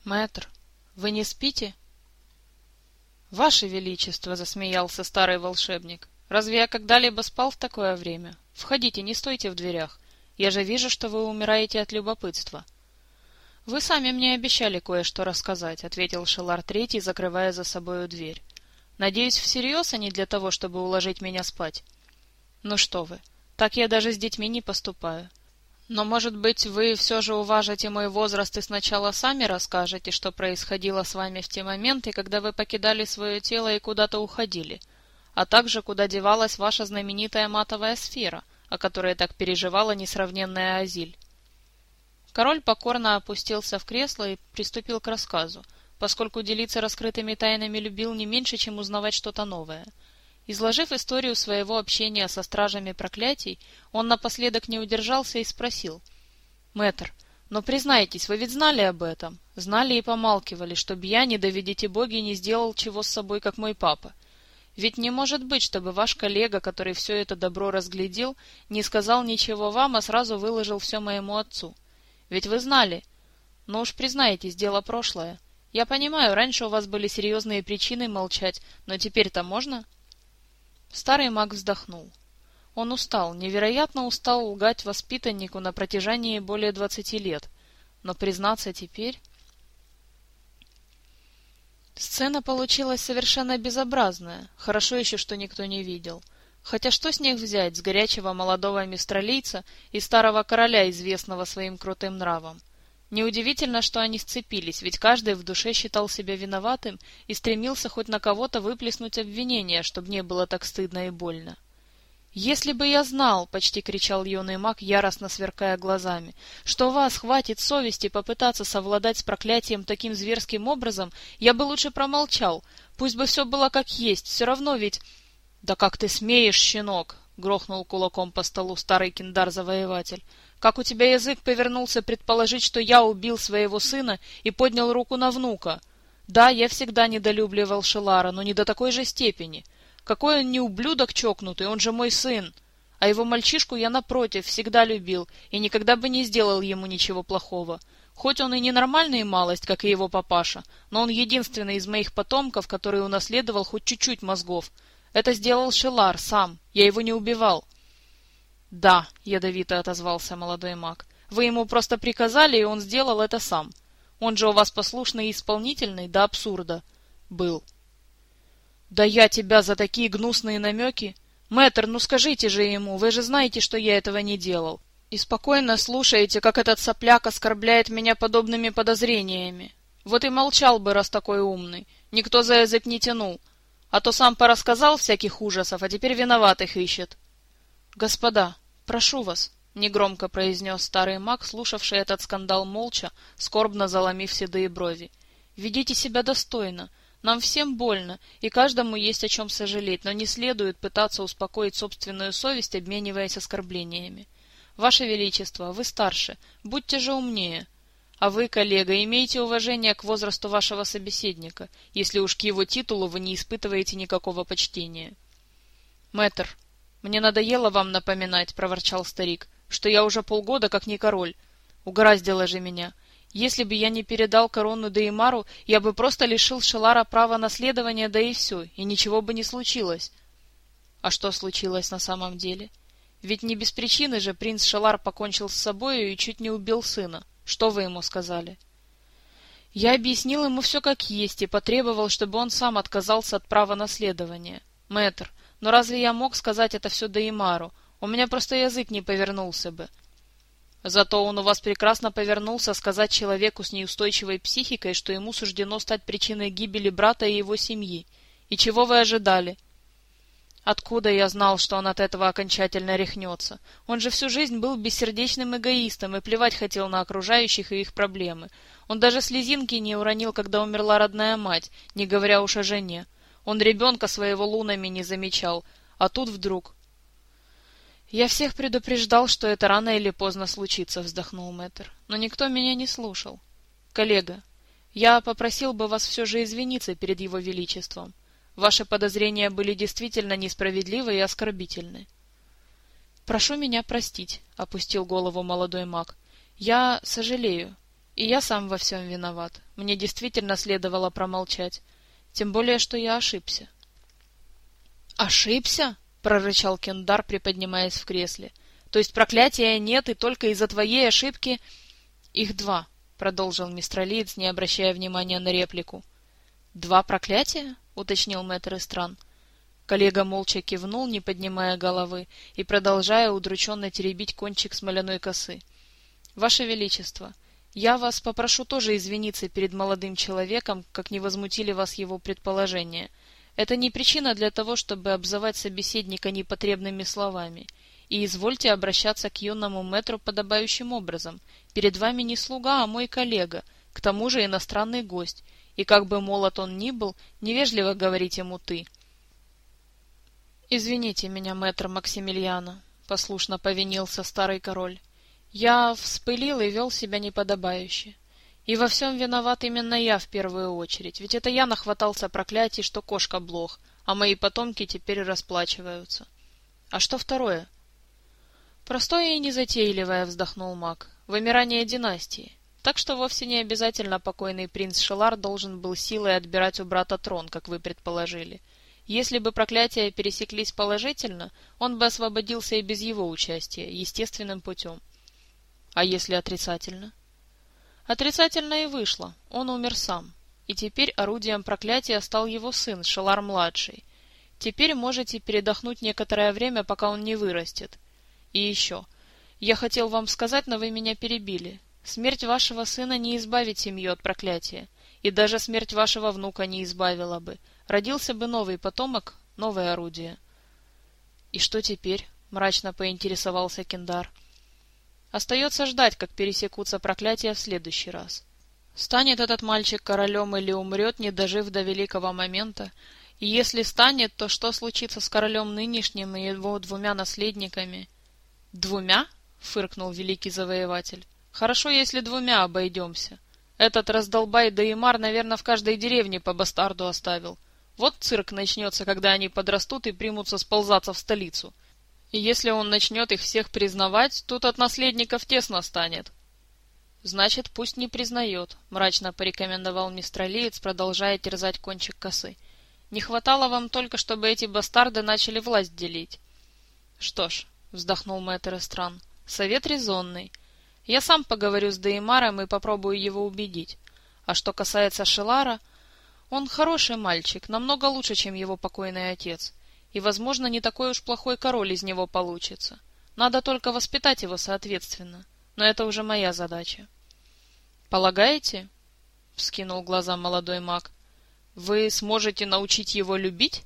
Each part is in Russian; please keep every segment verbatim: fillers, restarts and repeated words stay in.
Мэтр, вы не спите? Ваше Величество, — засмеялся старый волшебник, — разве я когда-либо спал в такое время? Входите, не стойте в дверях. Я же вижу, что вы умираете от любопытства. — Вы сами мне обещали кое-что рассказать, — ответил Шелар Третий, закрывая за собою дверь. — Надеюсь, всерьез, а не для того, чтобы уложить меня спать? — Ну что вы, так я даже с детьми не поступаю. Но, может быть, вы все же уважите мой возраст и сначала сами расскажете, что происходило с вами в те моменты, когда вы покидали свое тело и куда-то уходили, а также куда девалась ваша знаменитая матовая сфера, о которой так переживала несравненная Азиль. Король покорно опустился в кресло и приступил к рассказу, поскольку делиться раскрытыми тайнами любил не меньше, чем узнавать что-то новое. Изложив историю своего общения со стражами проклятий, он напоследок не удержался и спросил: «Мэтр, но признайтесь, вы ведь знали об этом? Знали и помалкивали, чтоб я, не доведите боги, не сделал чего с собой, как мой папа. Ведь не может быть, чтобы ваш коллега, который все это добро разглядел, не сказал ничего вам, а сразу выложил все моему отцу. Ведь вы знали. Но уж признайтесь, дело прошлое. Я понимаю, раньше у вас были серьезные причины молчать, но теперь-то можно?» Старый маг вздохнул. Он устал, невероятно устал лгать воспитаннику на протяжении более двадцати лет. Но признаться теперь... Сцена получилась совершенно безобразная. Хорошо еще, что никто не видел. Хотя что с них взять, с горячего молодого мистралийца и старого короля, известного своим крутым нравом? Неудивительно, что они сцепились, ведь каждый в душе считал себя виноватым и стремился хоть на кого-то выплеснуть обвинение, чтобы не было так стыдно и больно. «Если бы я знал, — почти кричал юный маг, яростно сверкая глазами, — что вас хватит совести попытаться совладать с проклятием таким зверским образом, я бы лучше промолчал, пусть бы все было как есть, все равно ведь...» «Да как ты смеешь, щенок!» — грохнул кулаком по столу старый киндар-завоеватель. «Как у тебя язык повернулся предположить, что я убил своего сына и поднял руку на внука? Да, я всегда недолюбливал Шелара, но не до такой же степени. Какой он не ублюдок чокнутый, он же мой сын. А его мальчишку я, напротив, всегда любил и никогда бы не сделал ему ничего плохого. Хоть он и ненормальный малость, как и его папаша, но он единственный из моих потомков, который унаследовал хоть чуть-чуть мозгов. Это сделал Шелар сам, я его не убивал». «Да», — ядовито отозвался молодой маг, — «вы ему просто приказали, и он сделал это сам. Он же у вас послушный и исполнительный до абсурда был». «Да я тебя за такие гнусные намеки! Мэтр, ну скажите же ему, вы же знаете, что я этого не делал. И спокойно слушаете, как этот сопляк оскорбляет меня подобными подозрениями. Вот и молчал бы, раз такой умный, никто за язык не тянул. А то сам порассказал всяких ужасов, а теперь виноватых ищет». «Господа, прошу вас», — негромко произнес старый маг, слушавший этот скандал молча, скорбно заломив седые брови. «Ведите себя достойно. Нам всем больно, и каждому есть о чем сожалеть, но не следует пытаться успокоить собственную совесть, обмениваясь оскорблениями. Ваше Величество, вы старше, будьте же умнее. А вы, коллега, имейте уважение к возрасту вашего собеседника, если уж к его титулу вы не испытываете никакого почтения». «Мэтр, мне надоело вам напоминать, — проворчал старик, — что я уже полгода как не король. Угораздило же меня. Если бы я не передал корону Деймару, я бы просто лишил Шелара права наследования, да и все, и ничего бы не случилось». А что случилось на самом деле? Ведь не без причины же принц Шелар покончил с собою и чуть не убил сына. Что вы ему сказали? Я объяснил ему все как есть и потребовал, чтобы он сам отказался от права наследования. Мэтр, но разве я мог сказать это все Деймару? У меня просто язык не повернулся бы. Зато он у вас прекрасно повернулся сказать человеку с неустойчивой психикой, что ему суждено стать причиной гибели брата и его семьи. И чего вы ожидали? Откуда я знал, что он от этого окончательно рехнется? Он же всю жизнь был бессердечным эгоистом и плевать хотел на окружающих и их проблемы. Он даже слезинки не уронил, когда умерла родная мать, не говоря уж о жене. Он ребенка своего лунами не замечал, а тут вдруг... «Я всех предупреждал, что это рано или поздно случится», — вздохнул мэтр, — «но никто меня не слушал. Коллега, я попросил бы вас все же извиниться перед его величеством. Ваши подозрения были действительно несправедливы и оскорбительны». «Прошу меня простить», — опустил голову молодой маг. «Я сожалею. И я сам во всем виноват. Мне действительно следовало промолчать. Тем более, что я ошибся. «Ошибся?» — прорычал Кендар, приподнимаясь в кресле. «То есть проклятия нет, и только из-за твоей ошибки...» «Их два», — продолжил мистралиец, не обращая внимания на реплику. «Два проклятия?» — уточнил мэтр Эстран. Коллега молча кивнул, не поднимая головы, и продолжая удрученно теребить кончик смоляной косы. «Ваше Величество, я вас попрошу тоже извиниться перед молодым человеком, как не возмутили вас его предположения. Это не причина для того, чтобы обзывать собеседника непотребными словами. И извольте обращаться к юному мэтру подобающим образом. Перед вами не слуга, а мой коллега, к тому же иностранный гость, и как бы молод он ни был, невежливо говорить ему «ты». «Извините меня, мэтр Максимилиано», — послушно повинился старый король. «Я вспылил и вел себя неподобающе. И во всем виноват именно я в первую очередь, ведь это я нахватался проклятий, что кошка блох, а мои потомки теперь расплачиваются. А что второе?» «Простое и незатейливое», — вздохнул маг, — «вымирание династии. Так что вовсе не обязательно покойный принц Шелар должен был силой отбирать у брата трон, как вы предположили. Если бы проклятия пересеклись положительно, он бы освободился и без его участия, естественным путем. А если отрицательно? Отрицательно и вышло. Он умер сам. И теперь орудием проклятия стал его сын, Шелар-младший. Теперь можете передохнуть некоторое время, пока он не вырастет. И еще. Я хотел вам сказать, но вы меня перебили. Смерть вашего сына не избавит семью от проклятия. И даже смерть вашего внука не избавила бы. Родился бы новый потомок, новое орудие. — И что теперь? — мрачно поинтересовался Кендар. — Остается ждать, как пересекутся проклятия в следующий раз. Станет этот мальчик королем или умрет, не дожив до великого момента, и если станет, то что случится с королем нынешним и его двумя наследниками? — Двумя? — фыркнул великий завоеватель. — Хорошо, если двумя обойдемся. Этот раздолбай Деймар, наверное, в каждой деревне по бастарду оставил. Вот цирк начнется, когда они подрастут и примутся сползаться в столицу. И если он начнет их всех признавать, тут от наследников тесно станет. — Значит, пусть не признает, — мрачно порекомендовал мистралиец, продолжая терзать кончик косы. — Не хватало вам только, чтобы эти бастарды начали власть делить. — Что ж, — вздохнул мэтр Эстран, — совет резонный. Я сам поговорю с Деймаром и попробую его убедить. А что касается Шелара, он хороший мальчик, намного лучше, чем его покойный отец. И, возможно, не такой уж плохой король из него получится. Надо только воспитать его соответственно. Но это уже моя задача. — Полагаете? — вскинул глаза молодой маг. — Вы сможете научить его любить?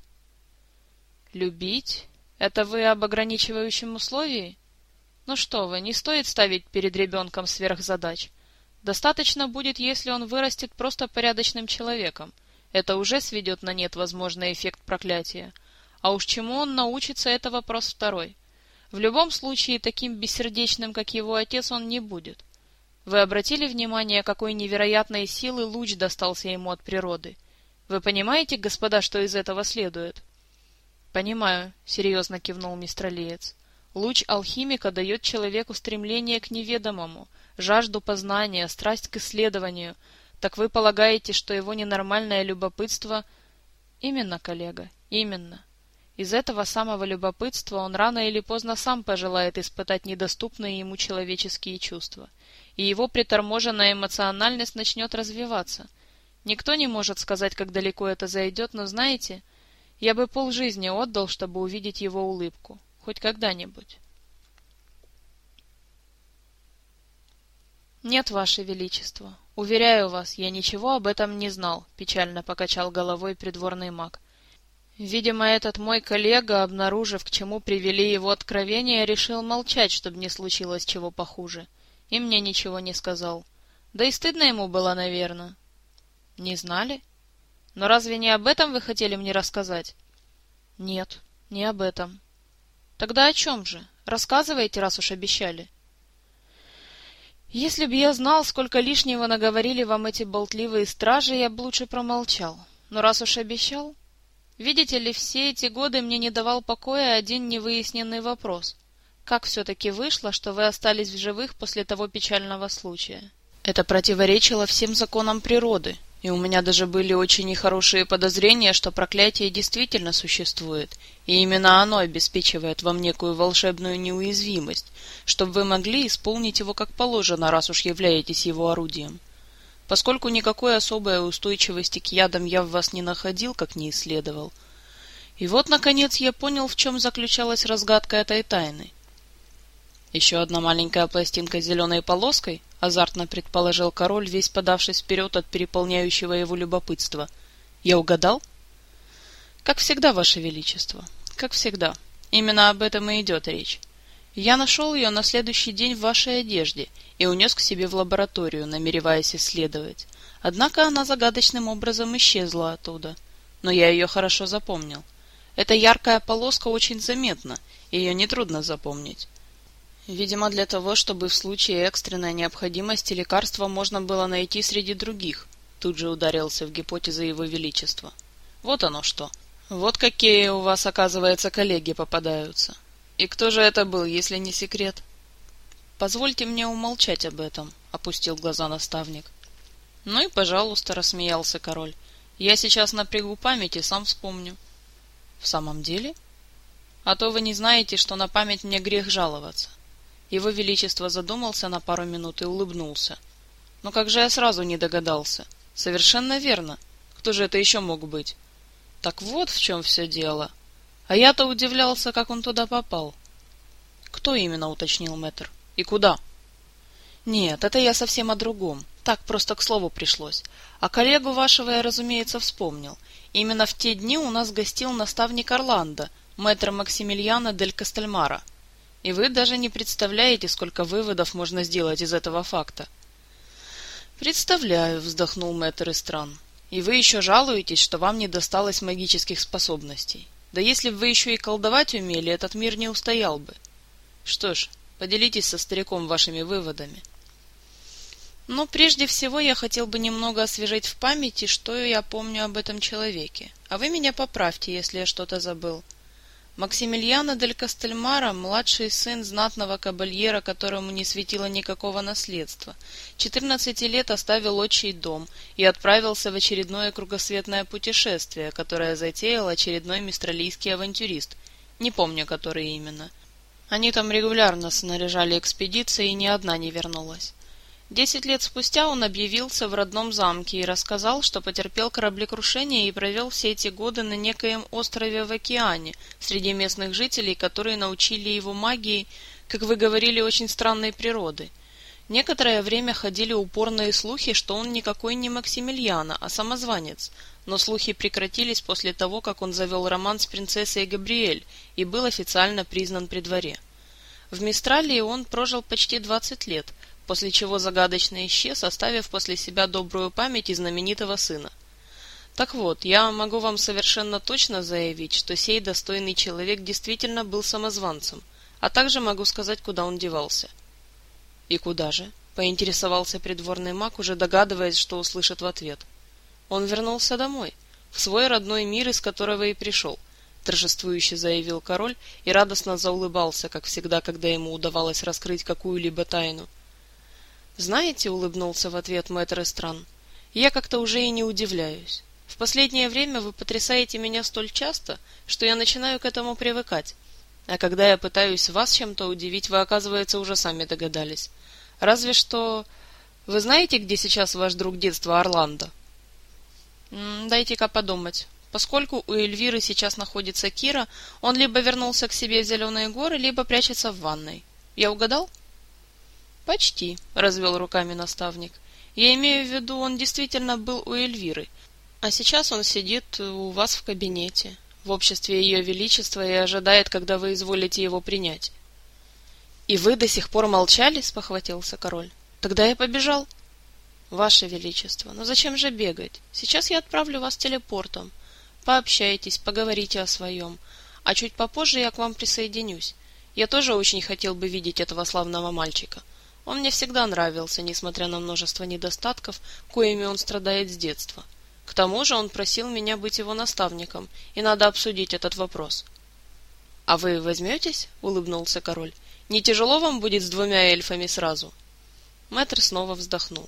— Любить? Это вы об ограничивающем условии? Ну что вы, не стоит ставить перед ребенком сверхзадач. Достаточно будет, если он вырастет просто порядочным человеком. Это уже сведет на нет возможный эффект проклятия. А уж чему он научится, это вопрос второй. В любом случае, таким бессердечным, как его отец, он не будет. Вы обратили внимание, какой невероятной силы луч достался ему от природы? Вы понимаете, господа, что из этого следует? — Понимаю, — серьезно кивнул мистралиец. Луч алхимика дает человеку стремление к неведомому, жажду познания, страсть к исследованию. Так вы полагаете, что его ненормальное любопытство... Именно, коллега, именно. Из этого самого любопытства он рано или поздно сам пожелает испытать недоступные ему человеческие чувства, и его приторможенная эмоциональность начнет развиваться. Никто не может сказать, как далеко это зайдет, но знаете, я бы полжизни отдал, чтобы увидеть его улыбку. Хоть когда-нибудь. — Нет, ваше величество. Уверяю вас, я ничего об этом не знал, — печально покачал головой придворный маг. Видимо, этот мой коллега, обнаружив, к чему привели его откровения, решил молчать, чтобы не случилось чего похуже. И мне ничего не сказал. Да и стыдно ему было, наверное. — Не знали? Но разве не об этом вы хотели мне рассказать? — Нет, не об этом. — Тогда о чем же? Рассказывайте, раз уж обещали. — Если б я знал, сколько лишнего наговорили вам эти болтливые стражи, я бы лучше промолчал. Но раз уж обещал... Видите ли, все эти годы мне не давал покоя один невыясненный вопрос. Как все-таки вышло, что вы остались в живых после того печального случая? Это противоречило всем законам природы, и у меня даже были очень нехорошие подозрения, что проклятие действительно существует, и именно оно обеспечивает вам некую волшебную неуязвимость, чтобы вы могли исполнить его как положено, раз уж являетесь его орудием. Поскольку никакой особой устойчивости к ядам я в вас не находил, как не исследовал. И вот, наконец, я понял, в чем заключалась разгадка этой тайны. Еще одна маленькая пластинка с зеленой полоской, азартно предположил король, весь подавшись вперед от переполняющего его любопытства. Я угадал? Как всегда, ваше величество, как всегда. Именно об этом и идет речь. Я нашел ее на следующий день в вашей одежде и унес к себе в лабораторию, намереваясь исследовать. Однако она загадочным образом исчезла оттуда. Но я ее хорошо запомнил. Эта яркая полоска очень заметна, и ее нетрудно запомнить. Видимо, для того, чтобы в случае экстренной необходимости лекарства можно было найти среди других, тут же ударился в гипотезы его величества. Вот оно что. Вот какие у вас, оказывается, коллеги попадаются. И кто же это был, если не секрет? Позвольте мне умолчать об этом, опустил глаза наставник. Ну и пожалуйста, рассмеялся король. Я сейчас напрягу память и сам вспомню. В самом деле? А то вы не знаете, что на память мне грех жаловаться. Его величество задумался на пару минут и улыбнулся. Но как же я сразу не догадался? Совершенно верно. Кто же это еще мог быть? Так вот в чем все дело. А я-то удивлялся, как он туда попал. Кто именно, уточнил мэтр? И куда? Нет, это я совсем о другом. Так просто к слову пришлось. А коллегу вашего я, разумеется, вспомнил. Именно в те дни у нас гостил наставник Орландо, мэтр Максимилиано дель Кастельмара. И вы даже не представляете, сколько выводов можно сделать из этого факта. Представляю, вздохнул мэтр Истран. И вы еще жалуетесь, что вам не досталось магических способностей. Да если бы вы еще и колдовать умели, этот мир не устоял бы. Что ж, поделитесь со стариком вашими выводами. Но прежде всего я хотел бы немного освежить в памяти, что я помню об этом человеке. А вы меня поправьте, если я что-то забыл. Максимилиано дель Кастельмара, младший сын знатного кабальера, которому не светило никакого наследства, четырнадцати лет оставил отчий дом и отправился в очередное кругосветное путешествие, которое затеял очередной мистралийский авантюрист, не помню, который именно. Они там регулярно снаряжали экспедиции, и ни одна не вернулась. Десять лет спустя он объявился в родном замке и рассказал, что потерпел кораблекрушение и провел все эти годы на некоем острове в океане, среди местных жителей, которые научили его магии, как вы говорили, очень странной природы. Некоторое время ходили упорные слухи, что он никакой не Максимилиано, а самозванец, но слухи прекратились после того, как он завел роман с принцессой Габриэль и был официально признан при дворе. В Мистралии он прожил почти двадцать лет, после чего загадочно исчез, оставив после себя добрую память и знаменитого сына. Так вот, я могу вам совершенно точно заявить, что сей достойный человек действительно был самозванцем, а также могу сказать, куда он девался. — И куда же? — поинтересовался придворный маг, уже догадываясь, что услышит в ответ. — Он вернулся домой, в свой родной мир, из которого и пришел, — торжествующе заявил король и радостно заулыбался, как всегда, когда ему удавалось раскрыть какую-либо тайну. «Знаете, — улыбнулся в ответ мэтр Истран, — я как-то уже и не удивляюсь. В последнее время вы потрясаете меня столь часто, что я начинаю к этому привыкать. А когда я пытаюсь вас чем-то удивить, вы, оказывается, уже сами догадались. Разве что... Вы знаете, где сейчас ваш друг детства Орландо?» «Дайте-ка подумать. Поскольку у Эльвиры сейчас находится Кира, он либо вернулся к себе в Зеленые горы, либо прячется в ванной. Я угадал?» «Почти», — развел руками наставник. «Я имею в виду, он действительно был у Эльвиры, а сейчас он сидит у вас в кабинете, в обществе ее величества, и ожидает, когда вы изволите его принять». «И вы до сих пор молчали?» — спохватился король. «Тогда я побежал». «Ваше величество, но зачем же бегать? Сейчас я отправлю вас телепортом. Пообщайтесь, поговорите о своем, а чуть попозже я к вам присоединюсь. Я тоже очень хотел бы видеть этого славного мальчика. Он мне всегда нравился, несмотря на множество недостатков, коими он страдает с детства. К тому же он просил меня быть его наставником, и надо обсудить этот вопрос». — А вы возьметесь? — улыбнулся король. — Не тяжело вам будет с двумя эльфами сразу? — Мэтр снова вздохнул.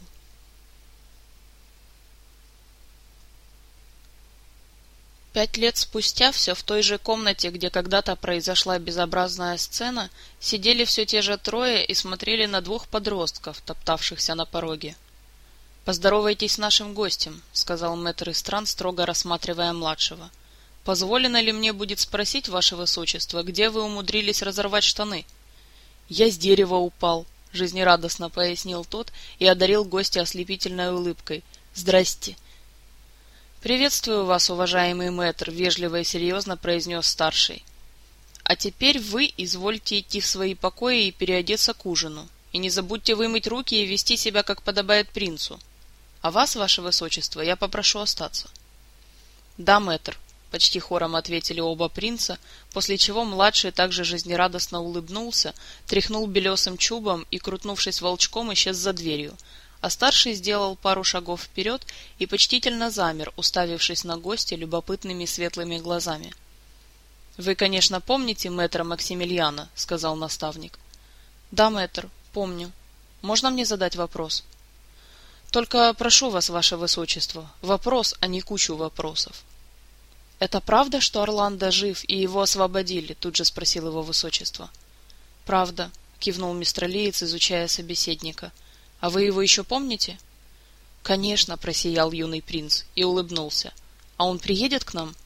Пять лет спустя, все в той же комнате, где когда-то произошла безобразная сцена, сидели все те же трое и смотрели на двух подростков, топтавшихся на пороге. «Поздоровайтесь с нашим гостем», — сказал мэтр Истран, строго рассматривая младшего. «Позволено ли мне будет спросить, ваше высочество, где вы умудрились разорвать штаны?» «Я с дерева упал», — жизнерадостно пояснил тот и одарил гостя ослепительной улыбкой. «Здрасте». «Приветствую вас, уважаемый мэтр», — вежливо и серьезно произнес старший. «А теперь вы извольте идти в свои покои и переодеться к ужину. И не забудьте вымыть руки и вести себя, как подобает принцу. А вас, ваше высочество, я попрошу остаться». «Да, мэтр», — почти хором ответили оба принца, после чего младший также жизнерадостно улыбнулся, тряхнул белесым чубом и, крутнувшись волчком, исчез за дверью, а старший сделал пару шагов вперед и почтительно замер, уставившись на гостя любопытными светлыми глазами. «Вы, конечно, помните мэтра Максимилиана», — сказал наставник. «Да, мэтр, помню. Можно мне задать вопрос?» «Только прошу вас, ваше высочество, вопрос, а не кучу вопросов». «Это правда, что Орландо жив и его освободили?» — тут же спросил его высочество. «Правда», — кивнул мистралиец, изучая собеседника. «А вы его еще помните?» «Конечно», — просиял юный принц и улыбнулся. «А он приедет к нам?»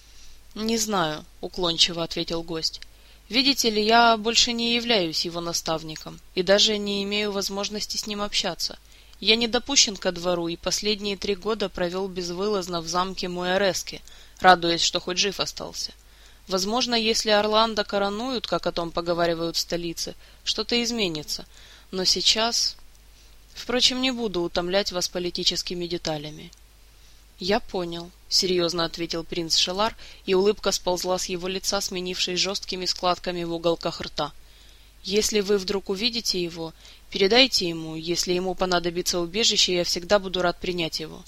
«Не знаю», — уклончиво ответил гость. «Видите ли, я больше не являюсь его наставником и даже не имею возможности с ним общаться. Я не допущен ко двору и последние три года провел безвылазно в замке Муэреске, радуясь, что хоть жив остался. Возможно, если Орландо коронуют, как о том поговаривают в столице, что-то изменится, но сейчас... Впрочем, не буду утомлять вас политическими деталями». «Я понял», — серьезно ответил принц Шелар, и улыбка сползла с его лица, сменившись жесткими складками в уголках рта. «Если вы вдруг увидите его, передайте ему, если ему понадобится убежище, я всегда буду рад принять его».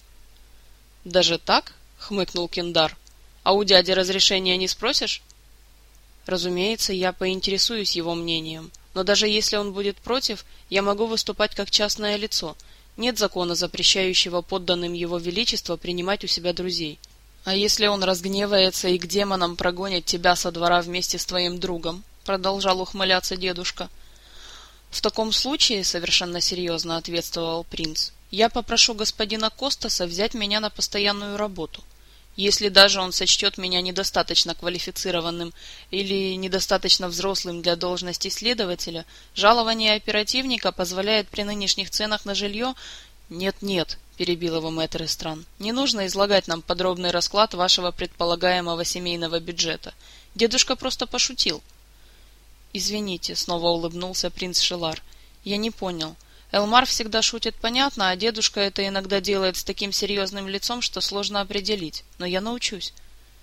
«Даже так?» — хмыкнул Кендар. «А у дяди разрешения не спросишь?» «Разумеется, я поинтересуюсь его мнением, но даже если он будет против, я могу выступать как частное лицо. Нет закона, запрещающего подданным его величества принимать у себя друзей. А если он разгневается и к демонам прогонит тебя со двора вместе с твоим другом?» — продолжал ухмыляться дедушка. «В таком случае, — совершенно серьезно ответствовал принц, — я попрошу господина Костаса взять меня на постоянную работу. Если даже он сочтет меня недостаточно квалифицированным или недостаточно взрослым для должности следователя, жалование оперативника позволяет при нынешних ценах на жилье... Нет-нет, — перебил его мэтр Истран, — не нужно излагать нам подробный расклад вашего предполагаемого семейного бюджета. Дедушка просто пошутил. «Извините», — снова улыбнулся принц Шелар, — «я не понял. Элмар всегда шутит понятно, а дедушка это иногда делает с таким серьезным лицом, что сложно определить. Но я научусь».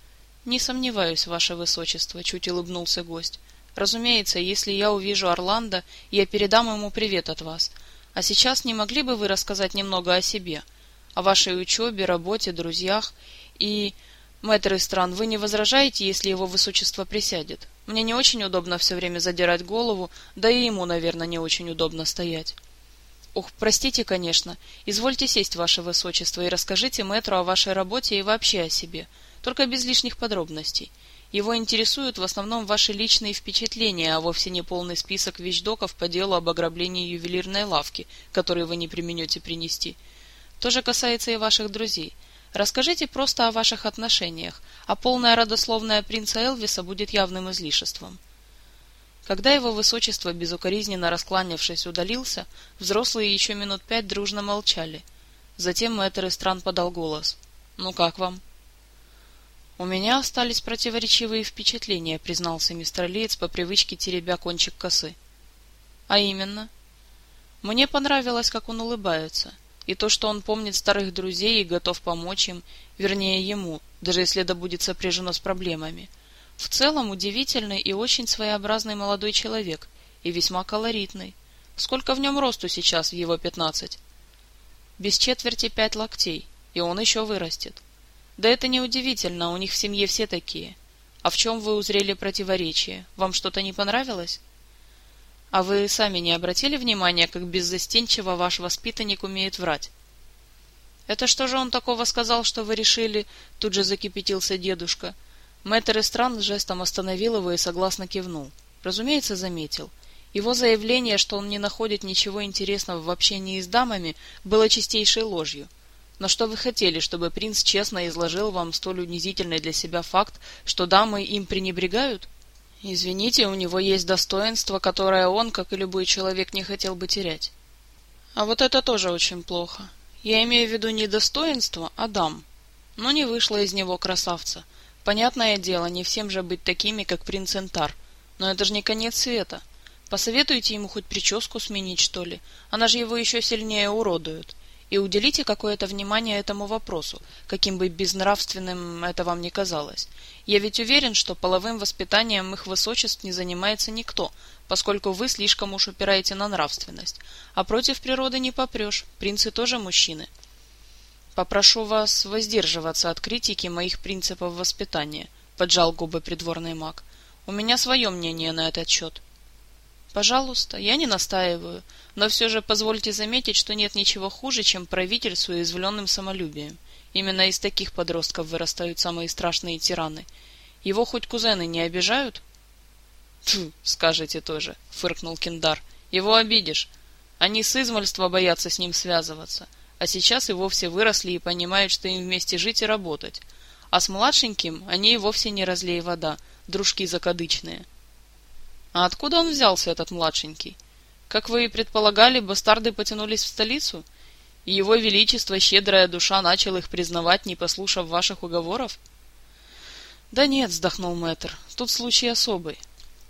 «Не сомневаюсь, ваше высочество», — чуть улыбнулся гость. «Разумеется, если я увижу Орландо, я передам ему привет от вас. А сейчас не могли бы вы рассказать немного о себе, о вашей учебе, работе, друзьях и... Мэтр Истран, вы не возражаете, если его высочество присядет? Мне не очень удобно все время задирать голову, да и ему, наверное, не очень удобно стоять». «Ох, простите, конечно. Извольте сесть, ваше высочество, и расскажите мэтру о вашей работе и вообще о себе, только без лишних подробностей. Его интересуют в основном ваши личные впечатления, а вовсе не полный список вещдоков по делу об ограблении ювелирной лавки, который вы не преминете принести. То же касается и ваших друзей. Расскажите просто о ваших отношениях, а полная родословная принца Элвиса будет явным излишеством». Когда его высочество, безукоризненно раскланявшись, удалился, взрослые еще минут пять дружно молчали. Затем мэтр Истран подал голос. «Ну как вам?» «У меня остались противоречивые впечатления», — признался мистер Лиец, по привычке теребя кончик косы. «А именно?» «Мне понравилось, как он улыбается, и то, что он помнит старых друзей и готов помочь им, вернее ему, даже если это будет сопряжено с проблемами. В целом удивительный и очень своеобразный молодой человек, и весьма колоритный. Сколько в нем росту сейчас в его пятнадцать?» «Без четверти пять локтей, и он еще вырастет». «Да это не удивительно, у них в семье все такие. А в чем вы узрели противоречие? Вам что-то не понравилось?» А вы сами не обратили внимания, как беззастенчиво ваш воспитанник умеет врать? Это что же он такого сказал, что вы решили? Тут же закипятился дедушка. Мэтр Эстран жестом остановил его и согласно кивнул. Разумеется, заметил. Его заявление, что он не находит ничего интересного в общении с дамами, было чистейшей ложью. Но что вы хотели, чтобы принц честно изложил вам столь унизительный для себя факт, что дамы им пренебрегают? Извините, у него есть достоинство, которое он, как и любой человек, не хотел бы терять. А вот это тоже очень плохо. Я имею в виду не достоинство, а дам. Но не вышло из него красавца. Понятное дело, не всем же быть такими, как принц Энтар. Но это же не конец света. Посоветуйте ему хоть прическу сменить, что ли. Она же его еще сильнее уродует. И уделите какое-то внимание этому вопросу, каким бы безнравственным это вам ни казалось. Я ведь уверен, что половым воспитанием их высочеств не занимается никто, поскольку вы слишком уж упираете на нравственность. А против природы не попрешь, принцы тоже мужчины. Попрошу вас воздерживаться от критики моих принципов воспитания, поджал губы придворный маг. У меня свое мнение на этот счет. Пожалуйста, я не настаиваю, но все же позвольте заметить, что нет ничего хуже, чем правитель с уязвленным самолюбием. Именно из таких подростков вырастают самые страшные тираны. Его хоть кузены не обижают? Тьфу, скажете тоже, фыркнул Киндар. Его обидишь. Они с измальства боятся с ним связываться, а сейчас и вовсе выросли и понимают, что им вместе жить и работать. А с младшеньким они и вовсе не разлей вода, дружки закадычные. А откуда он взялся, этот младшенький? Как вы и предполагали, бастарды потянулись в столицу, и его величество, щедрая душа, начал их признавать, не послушав ваших уговоров? Да нет, вздохнул мэтр, тут случай особый.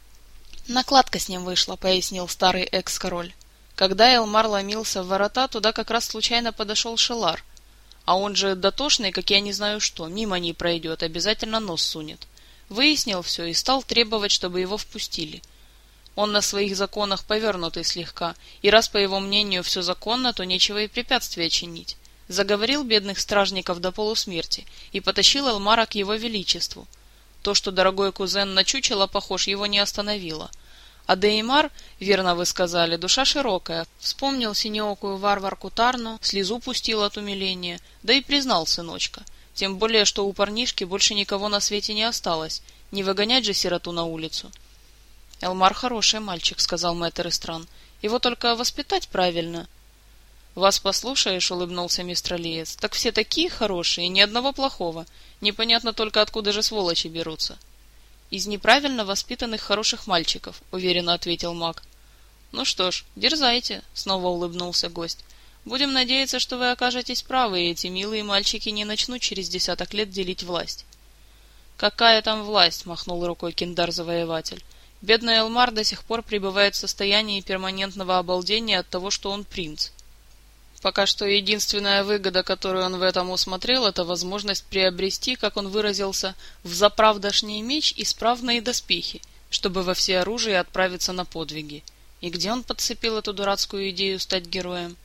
Накладка с ним вышла, пояснил старый экс-король. Когда Элмар ломился в ворота, туда как раз случайно подошел Шелар. А он же дотошный, как я не знаю что, мимо не пройдет, обязательно нос сунет. Выяснил все и стал требовать, чтобы его впустили. Он на своих законах повернутый слегка, и раз, по его мнению, все законно, то нечего и препятствия чинить. Заговорил бедных стражников до полусмерти и потащил Элмара к его величеству. То, что дорогой кузен на чучело похож, его не остановило. А Деймар, верно вы сказали, душа широкая, вспомнил синеокую варварку Тарну, слезу пустил от умиления, да и признал сыночка. Тем более, что у парнишки больше никого на свете не осталось, не выгонять же сироту на улицу. — Элмар хороший мальчик, — сказал мэтр Эстран. — Его только воспитать правильно. — Вас послушаешь, — улыбнулся мистралиец, — так все такие хорошие, ни одного плохого. Непонятно только, откуда же сволочи берутся. — Из неправильно воспитанных хороших мальчиков, — уверенно ответил маг. — Ну что ж, дерзайте, — снова улыбнулся гость. — Будем надеяться, что вы окажетесь правы, и эти милые мальчики не начнут через десяток лет делить власть. — Какая там власть? — махнул рукой Киндар-завоеватель. Бедный Элмар до сих пор пребывает в состоянии перманентного обалдения от того, что он принц. Пока что единственная выгода, которую он в этом усмотрел, это возможность приобрести, как он выразился, взаправдошний меч и справные доспехи, чтобы во всеоружии отправиться на подвиги. И где он подцепил эту дурацкую идею стать героем?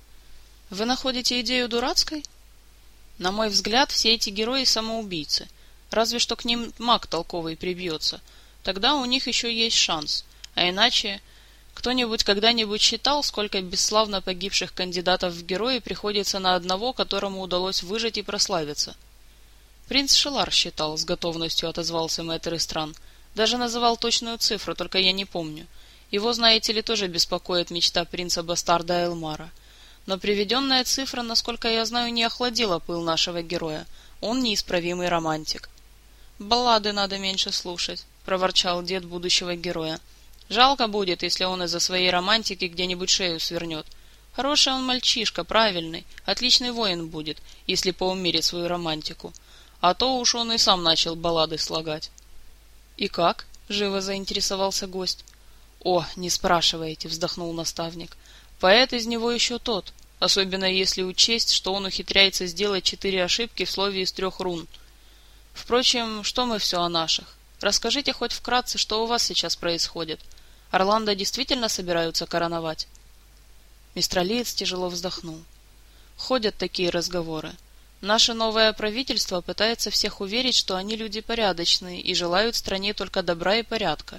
Вы находите идею дурацкой? На мой взгляд, все эти герои самоубийцы. Разве что к ним маг толковый прибьется. Тогда у них еще есть шанс. А иначе... Кто-нибудь когда-нибудь считал, сколько бесславно погибших кандидатов в герои приходится на одного, которому удалось выжить и прославиться? Принц Шелар считал, с готовностью отозвался мэтр Эстран. Даже называл точную цифру, только я не помню. Его, знаете ли, тоже беспокоит мечта принца-бастарда Элмара. Но приведенная цифра, насколько я знаю, не охладила пыл нашего героя. Он неисправимый романтик. «Баллады надо меньше слушать», — проворчал дед будущего героя. «Жалко будет, если он из-за своей романтики где-нибудь шею свернет. Хороший он мальчишка, правильный, отличный воин будет, если поумерит свою романтику. А то уж он и сам начал баллады слагать». «И как?» — живо заинтересовался гость. «О, не спрашивайте», — вздохнул наставник. «Поэт из него еще тот, особенно если учесть, что он ухитряется сделать четыре ошибки в слове из трех рун. Впрочем, что мы все о наших? Расскажите хоть вкратце, что у вас сейчас происходит. Орландо действительно собираются короновать?» Мистралиец тяжело вздохнул. «Ходят такие разговоры. Наше новое правительство пытается всех уверить, что они люди порядочные и желают стране только добра и порядка.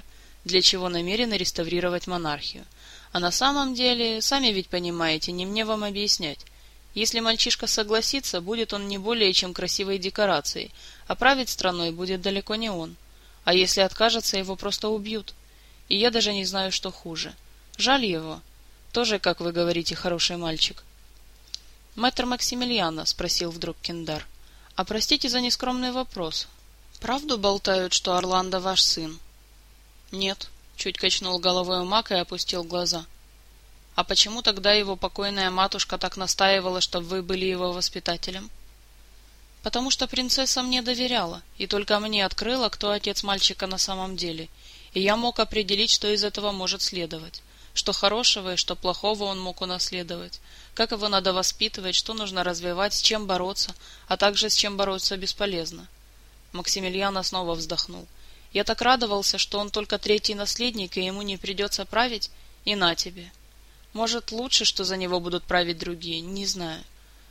для чего намерены реставрировать монархию. А на самом деле, сами ведь понимаете, не мне вам объяснять. Если мальчишка согласится, будет он не более чем красивой декорацией, а править страной будет далеко не он. А если откажется, его просто убьют. И я даже не знаю, что хуже. Жаль его. Тоже, как вы говорите, хороший мальчик. «Мэтр Максимилиано», — спросил вдруг Киндар, — «а простите за нескромный вопрос. Правду болтают, что Орландо ваш сын?» «Нет», — чуть качнул головой маг и опустил глаза. «А почему тогда его покойная матушка так настаивала, чтобы вы были его воспитателем?» «Потому что принцесса мне доверяла, и только мне открыла, кто отец мальчика на самом деле, и я мог определить, что из этого может следовать, что хорошего и что плохого он мог унаследовать, как его надо воспитывать, что нужно развивать, с чем бороться, а также с чем бороться бесполезно». Максимилиано снова вздохнул. «Я так радовался, что он только третий наследник, и ему не придется править, и на тебе. Может, лучше, что за него будут править другие, не знаю».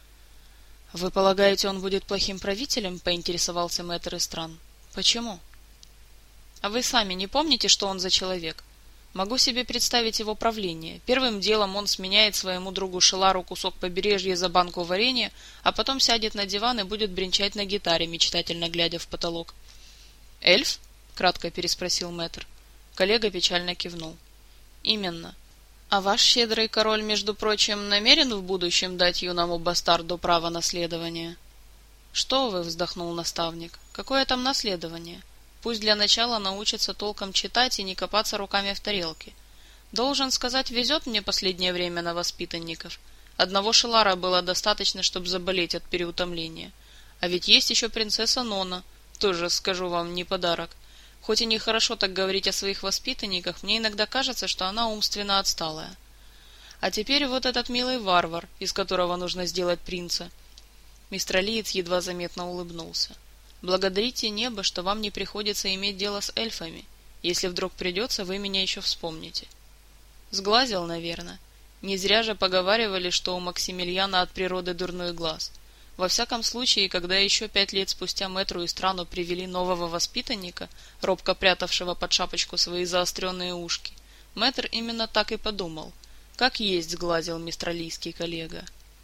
«Вы полагаете, он будет плохим правителем?» — поинтересовался мэтр Истран. «Почему?» «А вы сами не помните, что он за человек? Могу себе представить его правление. Первым делом он сменяет своему другу Шелару кусок побережья за банку варенья, а потом сядет на диван и будет бренчать на гитаре, мечтательно глядя в потолок». «Эльф?» — кратко переспросил мэтр. Коллега печально кивнул. «Именно. А ваш щедрый король, между прочим, намерен в будущем дать юному бастарду право наследования?» «Что вы?» — вздохнул наставник. «Какое там наследование? Пусть для начала научится толком читать и не копаться руками в тарелке. Должен сказать, везет мне последнее время на воспитанников. Одного Шелара было достаточно, чтобы заболеть от переутомления. А ведь есть еще принцесса Нона, тоже, скажу вам, не подарок. Хоть и нехорошо так говорить о своих воспитанниках, мне иногда кажется, что она умственно отсталая. А теперь вот этот милый варвар, из которого нужно сделать принца». Мистралиец едва заметно улыбнулся. «Благодарите небо, что вам не приходится иметь дело с эльфами. Если вдруг придется, вы меня еще вспомните». Сглазил, наверное. Не зря же поговаривали, что у Максимилиана от природы дурной глаз. Во всяком случае, когда еще пять лет спустя мэтру Истрану привели нового воспитанника, робко прятавшего под шапочку свои заостренные ушки, мэтр именно так и подумал. Как есть сглазил мистралийский коллега.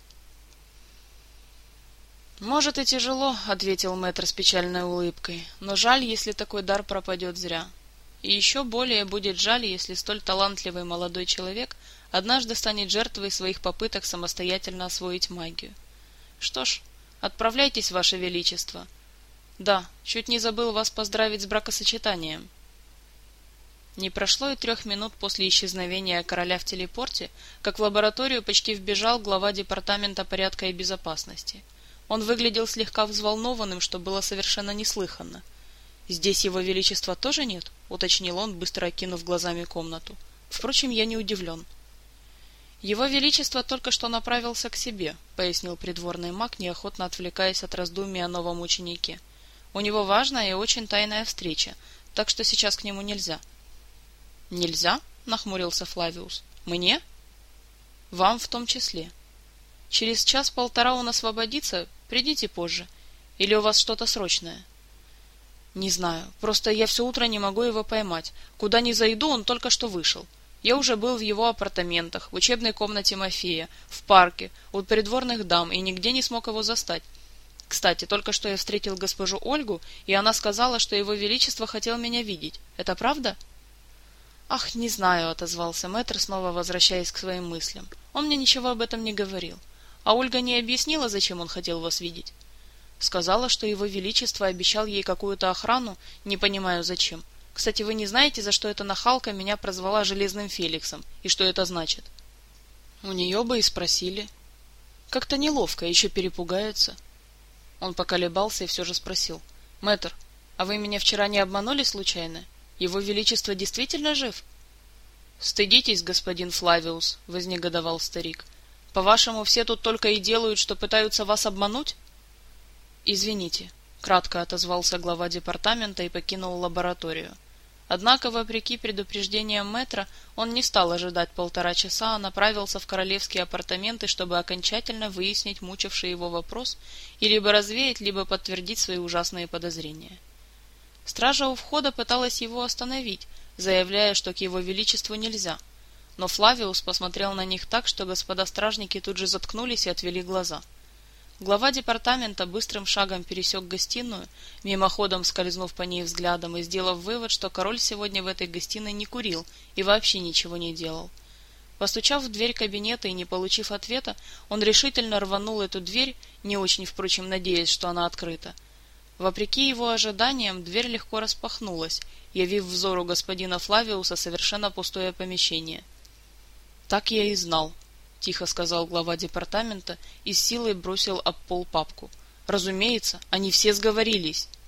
«Может и тяжело», — ответил мэтр с печальной улыбкой, «но жаль, если такой дар пропадет зря. И еще более будет жаль, если столь талантливый молодой человек однажды станет жертвой своих попыток самостоятельно освоить магию. Что ж, отправляйтесь, ваше величество. Да, чуть не забыл вас поздравить с бракосочетанием». Не прошло и трех минут после исчезновения короля в телепорте, как в лабораторию почти вбежал глава департамента порядка и безопасности. Он выглядел слегка взволнованным, что было совершенно неслыханно. «Здесь его величества тоже нет?» — уточнил он, быстро окинув глазами комнату. «Впрочем, я не удивлен». «Его величество только что направился к себе», — пояснил придворный маг, неохотно отвлекаясь от раздумий о новом ученике. «У него важная и очень тайная встреча, так что сейчас к нему нельзя». «Нельзя?» — нахмурился Флавиус. «Мне?» «Вам в том числе. Через час-полтора он освободится, придите позже. Или у вас что-то срочное?» «Не знаю, просто я все утро не могу его поймать. Куда ни зайду, он только что вышел. Я уже был в его апартаментах, в учебной комнате Мафея, в парке, у придворных дам и нигде не смог его застать. Кстати, только что я встретил госпожу Ольгу, и она сказала, что его величество хотел меня видеть. Это правда?» «Ах, не знаю», — отозвался мэтр, снова возвращаясь к своим мыслям. «Он мне ничего об этом не говорил. А Ольга не объяснила, зачем он хотел вас видеть?» «Сказала, что его величество обещал ей какую-то охрану, не понимаю зачем. Кстати, вы не знаете, за что эта нахалка меня прозвала Железным Феликсом, и что это значит?» «У нее бы и спросили». «Как-то неловко, еще перепугается». Он поколебался и все же спросил. «Мэтр, а вы меня вчера не обманули случайно? Его величество действительно жив?» «Стыдитесь, господин Флавиус», — вознегодовал старик. «По-вашему, все тут только и делают, что пытаются вас обмануть?» «Извините», — кратко отозвался глава департамента и покинул лабораторию. Однако, вопреки предупреждениям мэтра, он не стал ожидать полтора часа, а направился в королевские апартаменты, чтобы окончательно выяснить мучивший его вопрос и либо развеять, либо подтвердить свои ужасные подозрения. Стража у входа пыталась его остановить, заявляя, что к его величеству нельзя. Но Флавиус посмотрел на них так, что господа стражники тут же заткнулись и отвели глаза. Глава департамента быстрым шагом пересек гостиную, мимоходом скользнув по ней взглядом и сделав вывод, что король сегодня в этой гостиной не курил и вообще ничего не делал. Постучав в дверь кабинета и не получив ответа, он решительно рванул эту дверь, не очень, впрочем, надеясь, что она открыта. Вопреки его ожиданиям, дверь легко распахнулась, явив взору господина Флавиуса совершенно пустое помещение. «Так я и знал», — тихо сказал глава департамента и с силой бросил об пол папку. «Разумеется, они все сговорились».